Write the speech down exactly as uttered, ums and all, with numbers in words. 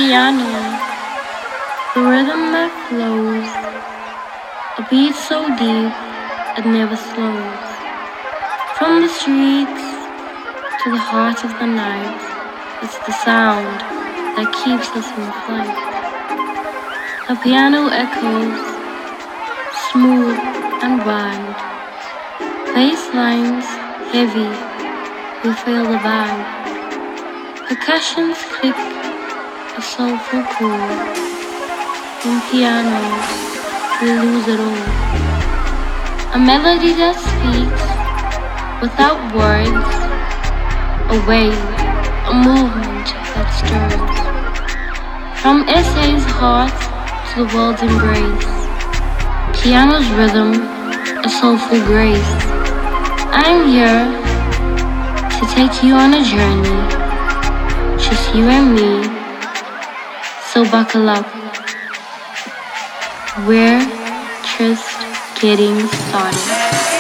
piano, the rhythm that flows, a beat so deep it never slows. From the streets to the heart of the night, it's the sound that keeps us in flight. The piano echoes, smooth and wide, bass lines heavy, we feel the vibe. Percussions click, a soulful chord. In pianos, we lose it all. A melody that speaks without words, a wave, a movement that stirs. From S A's heart to the world's embrace, piano's rhythm, a soulful grace. I'm here to take you on a journey, just you and me, so buckle up. We're just getting started.